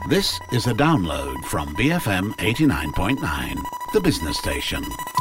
This is a download from BFM 89.9, the business station.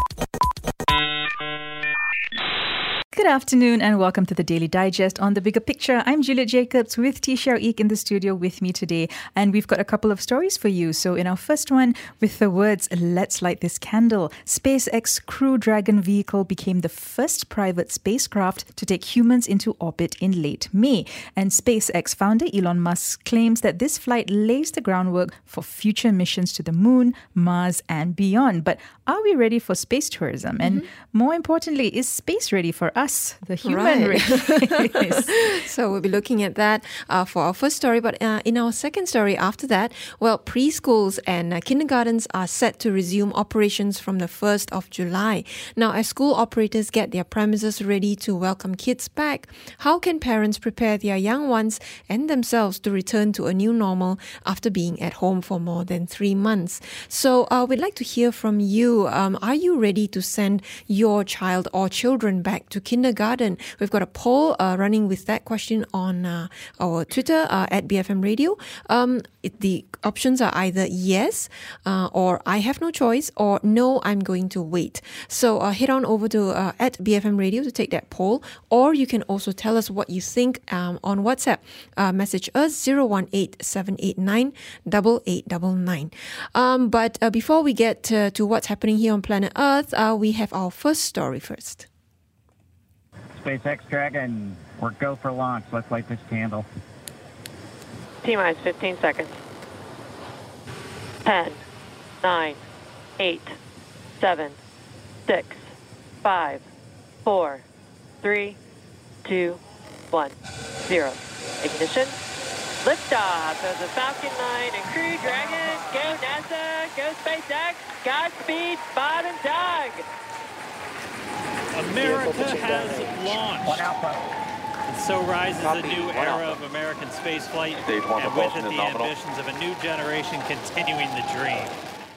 Good afternoon and welcome to the Daily Digest on The Bigger Picture. I'm Juliet Jacobs with T. Xiao Eek in the studio with me today. And we've got a couple of stories for you. So in our first one, with the words, "Let's light this candle," SpaceX Crew Dragon vehicle became the first private spacecraft to take humans into orbit in late May. And SpaceX founder Elon Musk claims that this flight lays the groundwork for future missions to the moon, Mars and beyond. But are we ready for space tourism? And more importantly, is space ready for us? The human race. So we'll be looking at that for our first story. But in our second story after that, well, preschools and kindergartens are set to resume operations from the 1st of July. Now, as school operators get their premises ready to welcome kids back, how can parents prepare their young ones and themselves to return to a new normal after being at home for more than 3 months? So we'd like to hear from you. Are you ready to send your child or children back to kindergarten? We've got a poll running with that question on our Twitter at BFM Radio. The options are either yes or I have no choice or no, I'm going to wait. So head on over to at BFM Radio to take that poll, or you can also tell us what you think on WhatsApp. Message us 018-789-8899. But before we get to what's happening here on planet Earth, we have our first story first. SpaceX Dragon, we're go for launch. Let's light this candle. T-minus 15 seconds. 10, 9, 8, 7, 6, 5, 4, 3, 2, 1, 0. Ignition. Liftoff of the Falcon 9 and Crew Dragon. Go NASA, go SpaceX, Godspeed, Bob and Doug. America has launched. And so rises a new era of American spaceflight, and with it the ambitions of a new generation continuing the dream.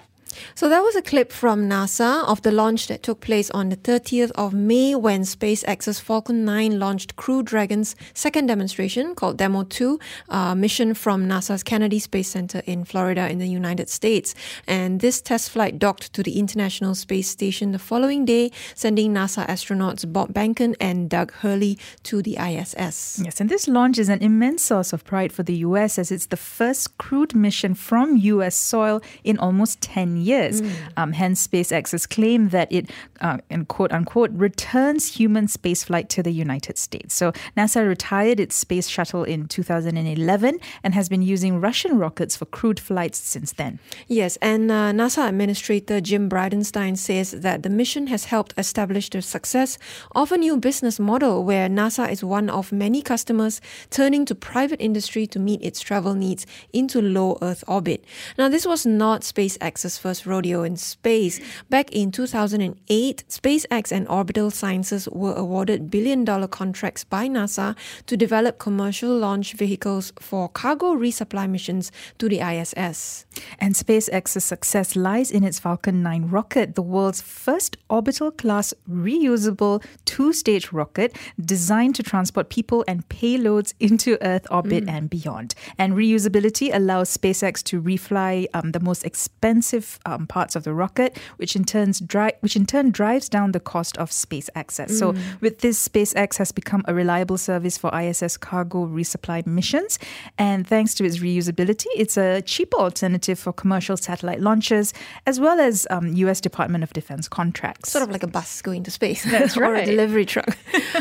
So that was a clip from NASA of the launch that took place on the 30th of May when SpaceX's Falcon 9 launched Crew Dragon's second demonstration called Demo 2, mission from NASA's Kennedy Space Center in Florida in the United States. And this test flight docked to the International Space Station the following day, sending NASA astronauts Bob Behnken and Doug Hurley to the ISS. Yes, and this launch is an immense source of pride for the US as it's the first crewed mission from US soil in almost 10 years. Hence, SpaceX's claim that it, and quote unquote, returns human spaceflight to the United States. So NASA retired its space shuttle in 2011 and has been using Russian rockets for crewed flights since then. Yes, and NASA Administrator Jim Bridenstine says that the mission has helped establish the success of a new business model where NASA is one of many customers turning to private industry to meet its travel needs into low Earth orbit. Now, this was not SpaceX's first rodeo in space. Back in 2008, SpaceX and Orbital Sciences were awarded billion-dollar contracts by NASA to develop commercial launch vehicles for cargo resupply missions to the ISS. And SpaceX's success lies in its Falcon 9 rocket, the world's first orbital-class reusable two-stage rocket designed to transport people and payloads into Earth orbit and beyond. And reusability allows SpaceX to refly the most expensive parts of the rocket, which in turn drives down the cost of space access. So with this, SpaceX has become a reliable service for ISS cargo resupply missions. And thanks to its reusability, it's a cheaper alternative for commercial satellite launches, as well as US Department of Defense contracts. Sort of like a bus going to space. That's or right. a delivery truck.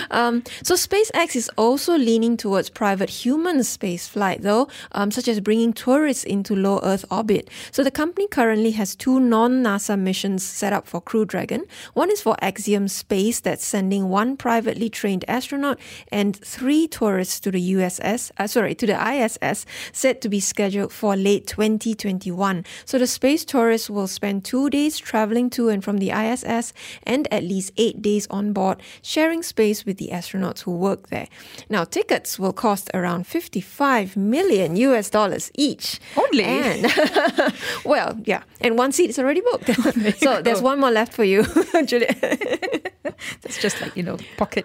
So SpaceX is also leaning towards private human space flight, though, such as bringing tourists into low Earth orbit. So the company currently has two non-NASA missions set up for Crew Dragon. One is for Axiom Space, that's sending one privately trained astronaut and 3 tourists to the ISS, set to be scheduled for late 2021. So the space tourists will spend 2 days traveling to and from the ISS and at least 8 days on board, sharing space with the astronauts who work there. Now, tickets will cost around $55 million each. Only? And, well, yeah. And one seat is already booked. So there's one more left for you, Juliet. That's just like, pocket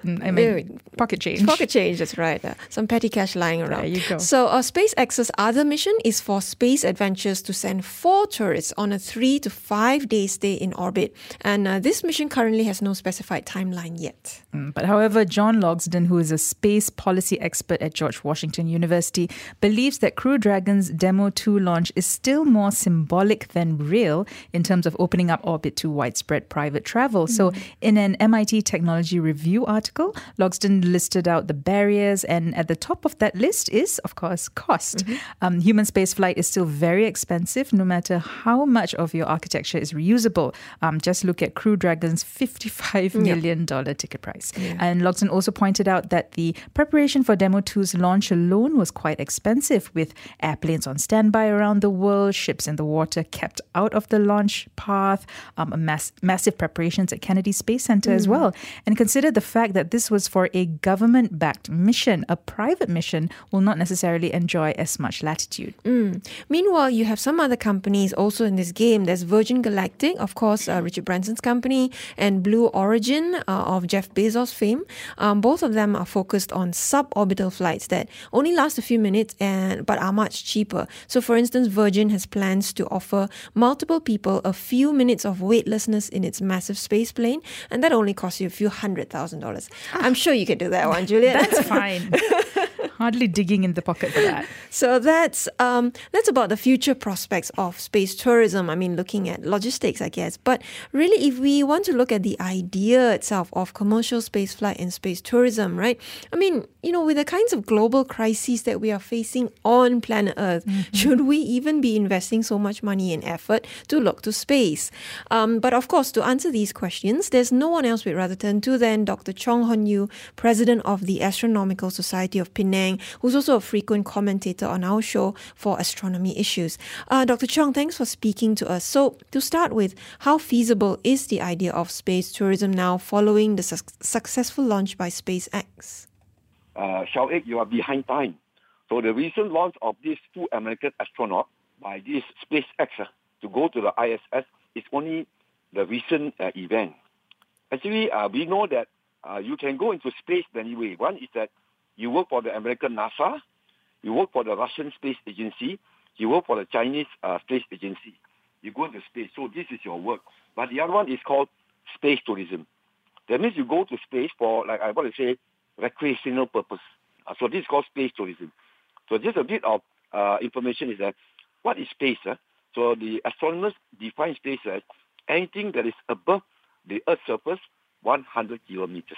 change. Pocket change, that's right. Some petty cash lying around. There you go. So SpaceX's other mission is for Space Adventures to send 4 tourists on a 3 to 5 day stay in orbit. And this mission currently has no specified timeline yet. But however, John Logsdon, who is a space policy expert at George Washington University, believes that Crew Dragon's Demo 2 launch is still more symbolic than real in terms of opening up orbit to widespread private travel. So in an MIT Technology Review article, Logsdon listed out the barriers, and at the top of that list is, of course, cost. Human spaceflight is still very expensive, no matter how much of your architecture is reusable. Just look at Crew Dragon's $55 million ticket price. Yeah. And Logsdon also pointed out that the preparation for Demo 2's launch alone was quite expensive, with airplanes on standby around the world, ships in the water kept out of the launch path, massive preparations at Kennedy Space Center as well. And consider the fact that this was for a government-backed mission. A private mission will not necessarily enjoy as much latitude. Meanwhile, you have some other companies also in this game. There's Virgin Galactic, of course, Richard Branson's company, and Blue Origin of Jeff Bezos' fame. Both of them are focused on suborbital flights that only last a few minutes but are much cheaper. So, for instance, Virgin has plans to offer multiple people a few minutes of weightlessness in its massive space plane, and that only costs you a few $100,000. I'm sure you can do that one, Juliet. That's fine. Hardly digging in the pocket for that. So that's about the future prospects of space tourism. I mean, looking at logistics, I guess. But really, if we want to look at the idea itself of commercial space flight and space tourism, right? I mean, with the kinds of global crises that we are facing on planet Earth, should we even be investing so much money and effort to look to space? But of course, to answer these questions, there's no one else we'd rather turn to than Dr. Chong Hon Yu, President of the Astronomical Society of Penang, who's also a frequent commentator on our show for astronomy issues. Dr. Chong, thanks for speaking to us. So, to start with, how feasible is the idea of space tourism now following the successful launch by SpaceX? Xiao-Ek, you are behind time. So the recent launch of these 2 American astronauts by this SpaceX to go to the ISS is only the recent event. Actually, we know that you can go into space many ways. One is that you work for the American NASA, you work for the Russian Space Agency, you work for the Chinese Space Agency. You go into space, so this is your work. But the other one is called space tourism. That means you go to space for, like I want to say, recreational purpose. So this is called space tourism. So just a bit of information is that, what is space? So the astronomers define space as anything that is above the Earth's surface 100 kilometers.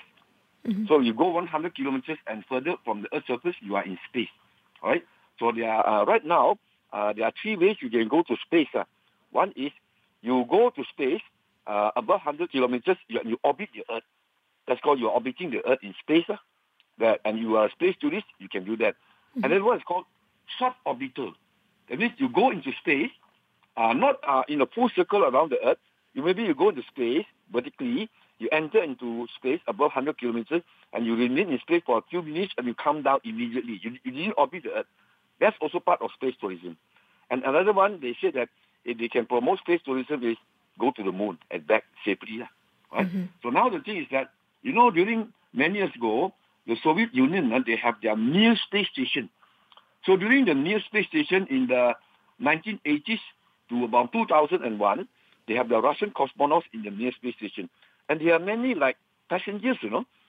So you go 100 kilometers and further from the Earth's surface, you are in space. All right. So there are, right now, there are 3 ways you can go to space. One is you go to space above 100 kilometers, you orbit the Earth. That's called you're orbiting the Earth in space. And you are a space tourist, you can do that. And then one is called suborbital. That means you go into space, not in a full circle around the Earth. You go into space vertically, you enter into space above 100 kilometers, and you remain in space for a few minutes, and you come down immediately. You didn't orbit the Earth. That's also part of space tourism. And another one, they say that if they can promote space tourism is go to the moon and back safely. Right? So now the thing is that, during many years ago, the Soviet Union, they have their Mir space station. So during the Mir space station in the 1980s to about 2001, they have the Russian cosmonauts in the Mir space station. And there are many passengers,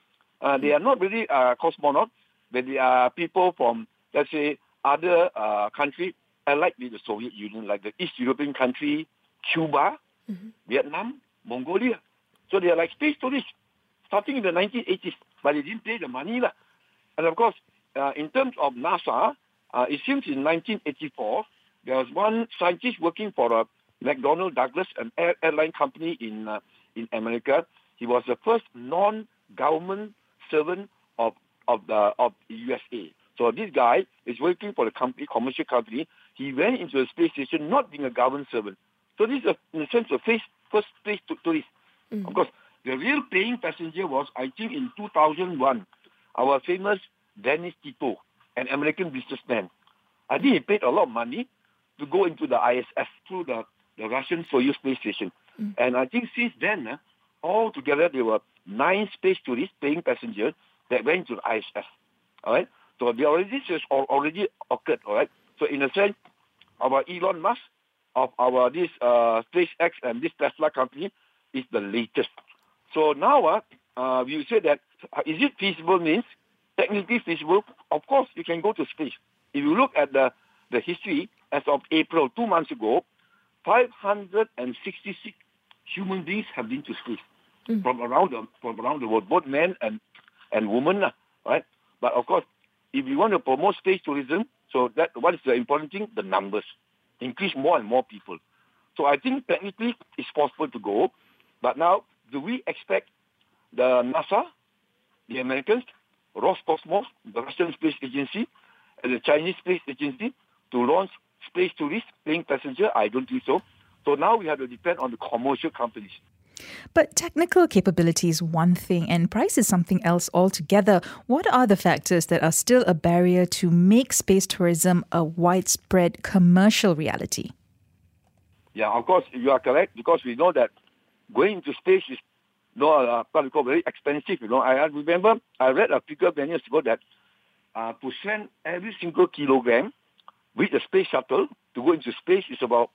They are not really cosmonauts, but they are people from, let's say, other countries allied with the Soviet Union, like the East European country, Cuba, Vietnam, Mongolia. So they are like space tourists, starting in the 1980s, but they didn't pay the money. And of course, in terms of NASA, it seems in 1984, there was one scientist working for McDonnell Douglas, an airline company in America. He was the first non-government servant of the USA. So this guy is working for the commercial company. He went into a space station not being a government servant. So this is, in a sense, the first space tourist. Of course, the real paying passenger was, I think, in 2001, our famous Dennis Tito, an American businessman. I think he paid a lot of money to go into the ISS through the Russian Soyuz space station. And I think since then, all together, they were 9 space tourists, paying passengers, that went to the ISS. All right? So this has already occurred. All right? So in a sense, our Elon Musk of our this SpaceX and this Tesla company is the latest. So now we say that is it feasible? Means technically feasible. Of course, you can go to space. If you look at the history as of April 2 months ago, 566 human beings have been to space from around the world, both men and women, right? But of course, if you want to promote space tourism, so that what is the important thing? The numbers. Increase more and more people. So I think technically it's possible to go. But now, do we expect the NASA, the Americans, Roscosmos, the Russian Space Agency, and the Chinese Space Agency to launch space tourists paying passenger? I don't think so. So now we have to depend on the commercial companies. But technical capability is one thing and price is something else altogether. What are the factors that are still a barrier to make space tourism a widespread commercial reality? Yeah, of course, you are correct, because we know that going into space is very expensive. I remember I read a figure many years ago that to send every single kilogram with the space shuttle to go into space is about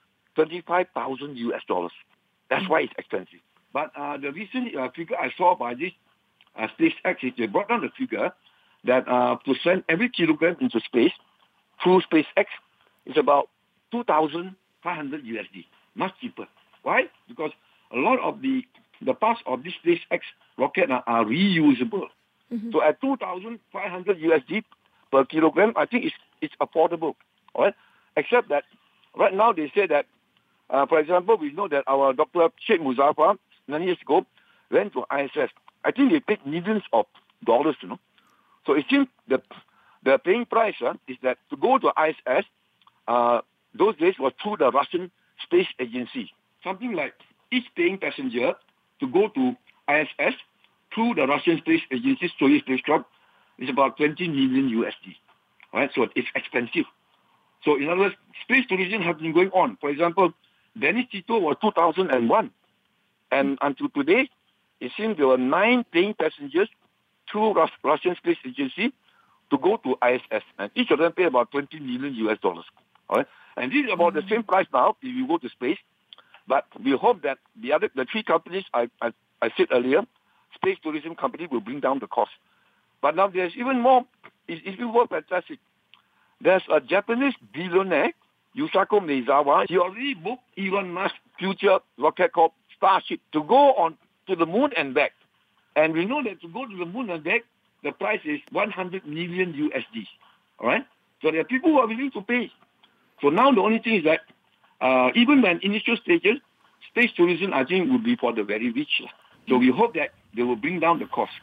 $25,000. That's why it's expensive. But the recent figure I saw by this SpaceX, they brought down the figure that to send every kilogram into space through SpaceX is about $2,500, much cheaper. Why? Because a lot of the parts of this SpaceX rocket are reusable. So at $2,500 per kilogram, I think it's affordable. All right? Except that right now they say that, for example, we know that our Dr. Sheikh Muzaffar, many years ago, went to ISS. I think they paid millions of dollars, So it seems the paying price is that to go to ISS, those days was through the Russian Space Agency. Something like each paying passenger to go to ISS through the Russian Space Agency's Soyuz spacecraft is about $20 million. Right? So it's expensive. So in other words, space tourism has been going on. For example, Dennis Tito was 2001. And until today, it seems there were 9 paying passengers through Russian Space Agency to go to ISS. And each of them paid about $20 million. All right? And this is about the same price now if you go to space. But we hope that the 3 companies I said earlier, space tourism company, will bring down the cost. But now there's even more. It's even more fantastic. There's a Japanese billionaire, Yusaku Maezawa. He already booked Elon Musk's future rocket called Starship to go on to the moon and back. And we know that to go to the moon and back, the price is $100 million. All right? So there are people who are willing to pay. So now the only thing is that even when initial stages, space tourism, I think, will be for the very rich. So we hope that they will bring down the cost.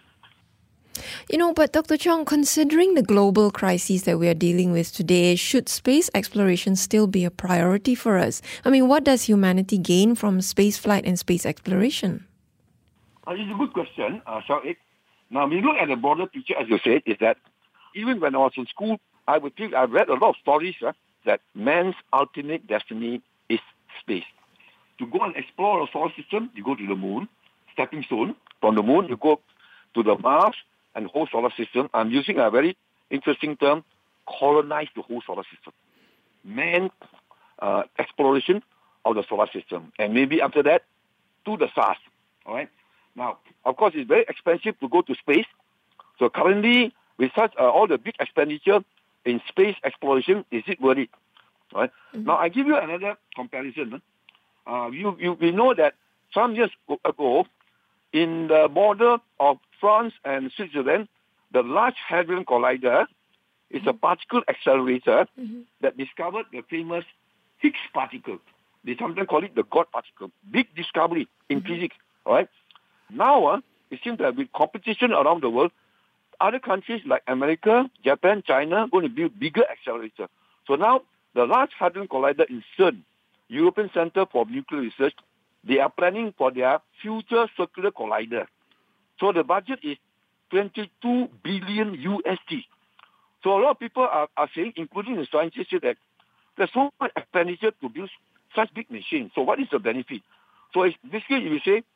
But Dr. Chong, considering the global crises that we are dealing with today, should space exploration still be a priority for us? I mean, what does humanity gain from space flight and space exploration? It's a good question, Xiao-Ik. Now, when you look at the broader picture, as you said, is that even when I was in school, I read a lot of stories that man's ultimate destiny is space. To go and explore a solar system, you go to the moon, stepping stone. From the moon, you go to the Mars and whole solar system. I'm using a very interesting term, colonize the whole solar system. Man exploration of the solar system. And maybe after that, to the stars. All right? Now, of course, it's very expensive to go to space. So currently, with such all the big expenditure in space exploration, is it worth it? All right? Now, I give you another comparison. We know that some years ago, in the border of France and Switzerland, the Large Hadron Collider is a particle accelerator that discovered the famous Higgs particle. They sometimes call it the God particle. Big discovery in physics. All right? Now, it seems that with competition around the world, other countries like America, Japan, China are going to build bigger accelerators. So now, the Large Hadron Collider in CERN, European Center for Nuclear Research, they are planning for their future circular collider. So the budget is $22 billion. So a lot of people are saying, including the scientists, that there's so much expenditure to build such big machines. So what is the benefit? So it's basically, you say,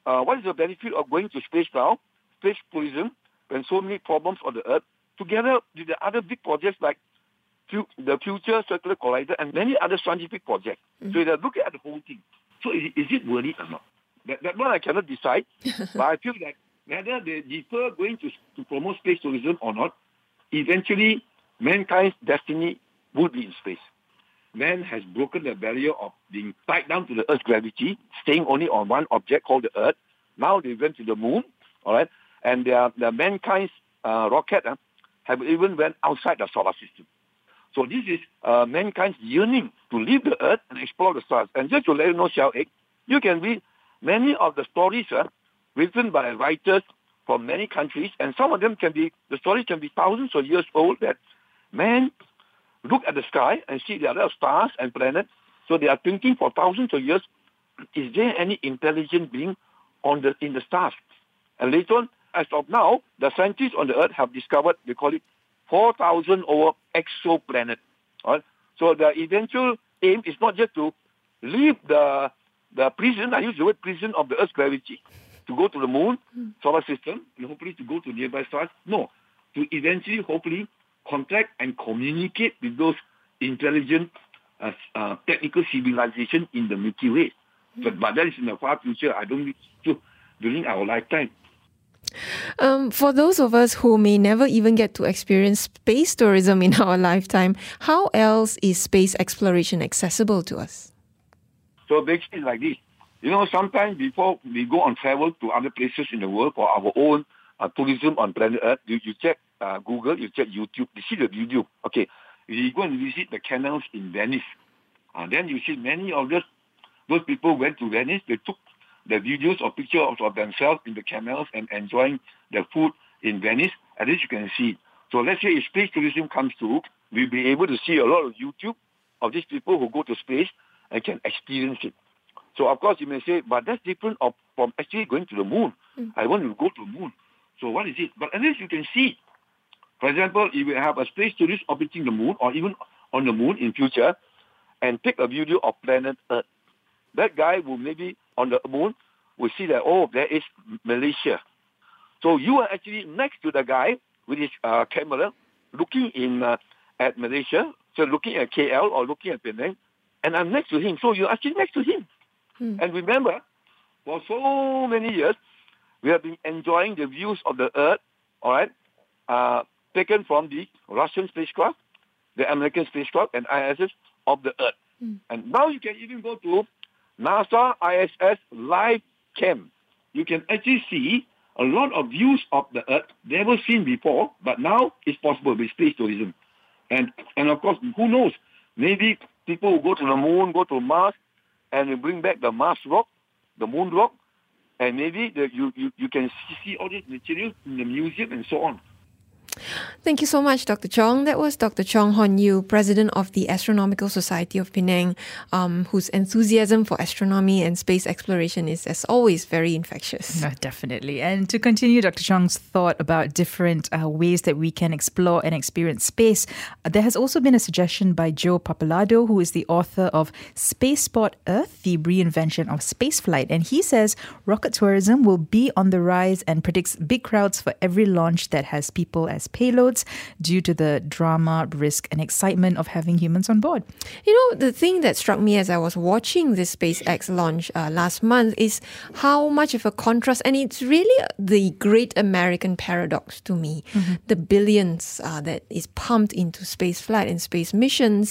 what is the benefit of going to space now, space tourism, when so many problems on the Earth, together with the other big projects like the Future Circular Collider and many other scientific projects. So they look at the whole thing. So is it worth it or not? That one I cannot decide, but I feel that whether they defer going to promote space tourism or not, eventually mankind's destiny would be in space. Man has broken the barrier of being tied down to the Earth's gravity, staying only on one object called the Earth. Now they went to the moon, all right, and the mankind's rocket have even went outside the solar system. So this is mankind's yearning to leave the Earth and explore the stars. And just to let you know, Xiao Ek, you can read many of the stories written by writers from many countries, and some of them the stories can be thousands of years old, that man look at the sky and see the other stars and planets. So they are thinking for thousands of years, is there any intelligent being in the stars? And later on, as of now, the scientists on the Earth have discovered, they call it 4,000 over exoplanets. Right? So the eventual aim is not just to leave the prison, I use the word prison of the Earth's gravity, to go to the moon, solar system, and hopefully to go to nearby stars. No, to eventually, hopefully, contact and communicate with those intelligent technical civilizations in the Milky Way. But that is in the far future. I don't think so during our lifetime. For those of us who may never even get to experience space tourism in our lifetime, how else is space exploration accessible to us? So basically like this. You know, sometimes before we go on travel to other places in the world for our own tourism on planet Earth, you check Google, you check YouTube, you see the video. Okay, you go and visit the canals in Venice. Then you see many of those people went to Venice, they took the videos or pictures of themselves in the canals and enjoying their food in Venice. At least you can see it. So let's say if space tourism comes through, we'll be able to see a lot of YouTube of these people who go to space and can experience it. So of course you may say, but that's different from actually going to the moon. I want to go to the moon. So what is it? But at least you can see it. For example, if you have a space tourist orbiting the moon or even on the moon in future and take a video of planet Earth, that guy will maybe on the moon will see that, oh, there is Malaysia. So you are actually next to the guy with his camera looking at Malaysia, so looking at KL or looking at Penang, and I'm next to him. So you're actually next to him. And remember, for so many years, we have been enjoying the views of the Earth, all right, taken from the Russian spacecraft, the American spacecraft, and ISS of the Earth. And now you can even go to NASA ISS live cam. You can actually see a lot of views of the Earth never seen before, but now it's possible with space tourism. And of course, who knows? Maybe people will go to the moon, go to Mars, and they bring back the Mars rock, the moon rock, and maybe you can see all this material in the museum and so on. Thank you so much, Dr. Chong. That was Dr. Chong Hon Yu, President of the Astronomical Society of Penang, whose enthusiasm for astronomy and space exploration is, as always, very infectious. Definitely. And to continue Dr. Chong's thought about different ways that we can explore and experience space, there has also been a suggestion by Joe Pappalardo, who is the author of Spaceport Earth, the reinvention of spaceflight. And he says rocket tourism will be on the rise and predicts big crowds for every launch that has people as payloads due to the drama, risk and excitement of having humans on board. You know, the thing that struck me as I was watching this SpaceX launch last month is how much of a contrast, and it's really the great American paradox to me, the billions that is pumped into space flight and space missions,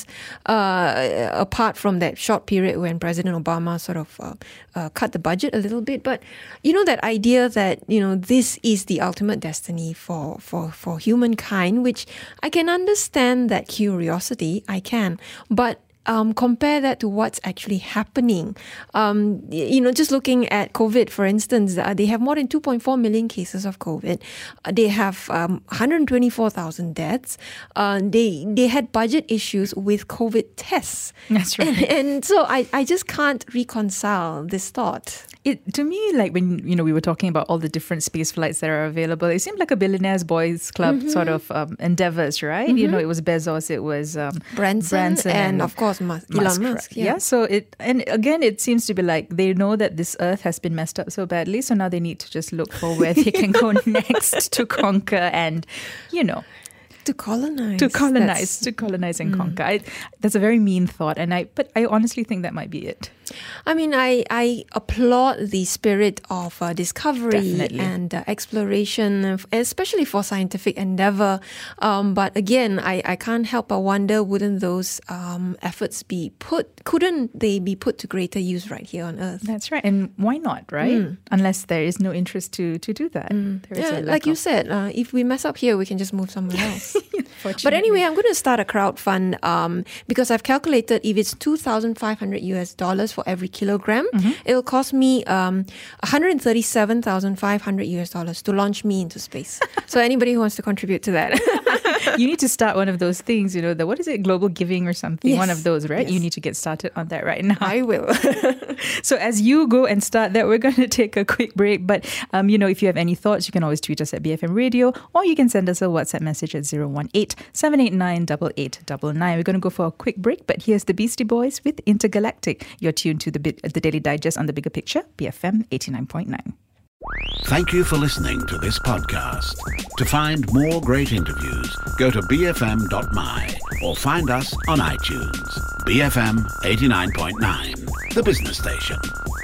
apart from that short period when President Obama sort of cut the budget a little bit. But, you know, that idea that, you know, this is the ultimate destiny for humankind, which I can understand that curiosity, I can, but compare that to what's actually happening. You know, just looking at COVID, for instance, they have more than 2.4 million cases of COVID. They have 124,000 deaths. They had budget issues with COVID tests. That's right. And so I just can't reconcile this thought. To me, like when we were talking about all the different space flights that are available, it seemed like a billionaires boys club sort of endeavors, right? It was Bezos, it was Branson, and of course Elon Musk. Yeah. So it seems to be like they know that this Earth has been messed up so badly, so now they need to just look for where they can go next to conquer and to colonize and conquer. That's a very mean thought, but I honestly think that might be it. I mean, I applaud the spirit of discovery Definitely. and exploration, especially for scientific endeavor. But again, I can't help but wonder, wouldn't those efforts couldn't they be put to greater use right here on Earth? That's right. And why not, right? Unless there is no interest to do that. There is a lack like you of- said, if we mess up here, we can just move somewhere else. But Fortunately. anyway, I'm going to start a crowdfund because I've calculated if it's $2,500 for every kilogram, it'll cost me $137,500 to launch me into space. So anybody who wants to contribute to that. You need to start one of those things, what is it, global giving or something? Yes. One of those, right? Yes. You need to get started on that right now. I will. So as you go and start that, we're going to take a quick break. But, if you have any thoughts, you can always tweet us at BFM Radio, or you can send us a WhatsApp message at 018-789-8899. We're going to go for a quick break, but here's the Beastie Boys with Intergalactic. You're tuned to the Daily Digest on The Bigger Picture, BFM 89.9. Thank you for listening to this podcast. To find more great interviews, go to bfm.my or find us on iTunes. BFM 89.9, the business station.